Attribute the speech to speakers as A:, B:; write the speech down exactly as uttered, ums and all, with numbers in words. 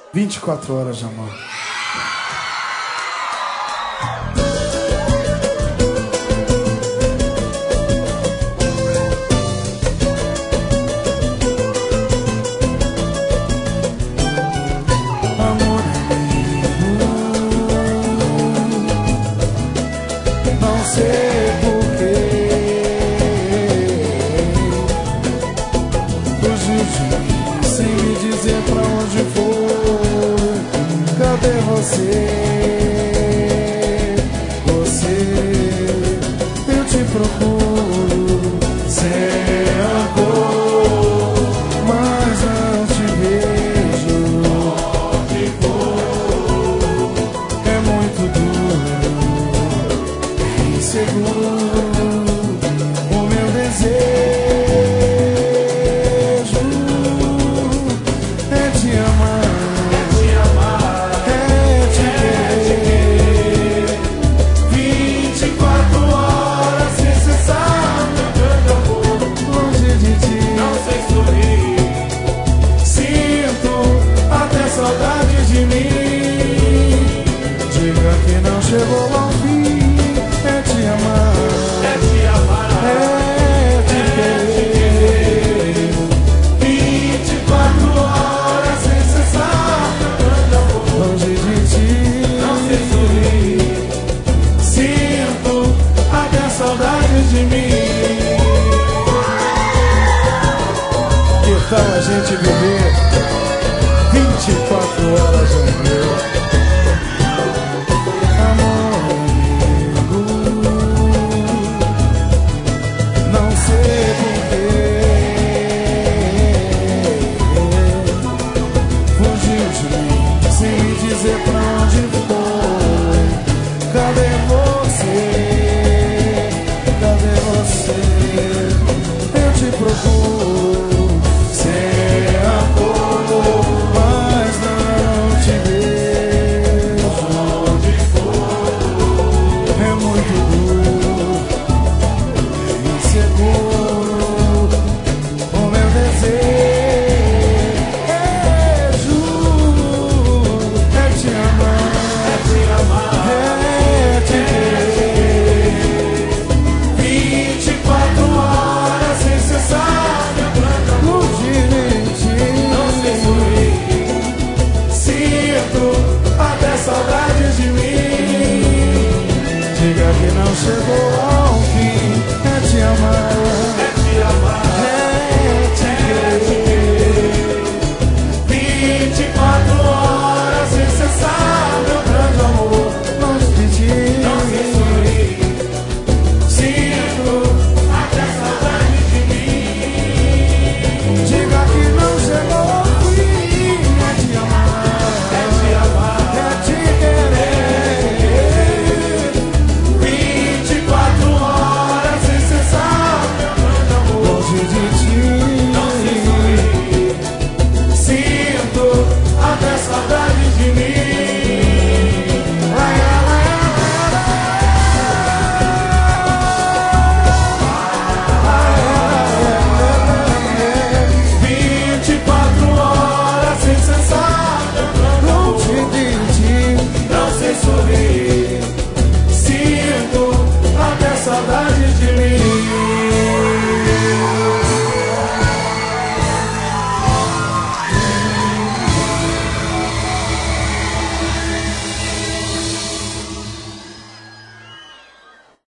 A: vinte e quatro horas de amor. Amor amigo, não sei porquê fugiu de mim sem me dizer pra onde foi. Cadê você? Você, eu te procuro sem a cor, mas não te vejo. Onde for, é muito duro, é inseguro o meu desejo é te amar. Chegou ao fim, é te amar,
B: é te amar,
A: é te querer.
B: vinte e quatro horas sem cessar, cantando amor.
A: Longe de ti,
B: não sei sorrir. Sinto até saudade de mim.
A: Que tal a gente viver vinte e quatro horas de amor? Chegou ao fim, é te amar,
B: é te amar,
A: é te querer.
B: vinte e quatro horas sem cessar, meu grande amor.
A: Longe de ti,
B: não sei sorrir. Sinto até saudade de mim.
A: Diga que não chegou ao fim, é te amar,
B: é te amar,
A: é te querer.
B: Saudade de mim. vinte e quatro horas sem cessar.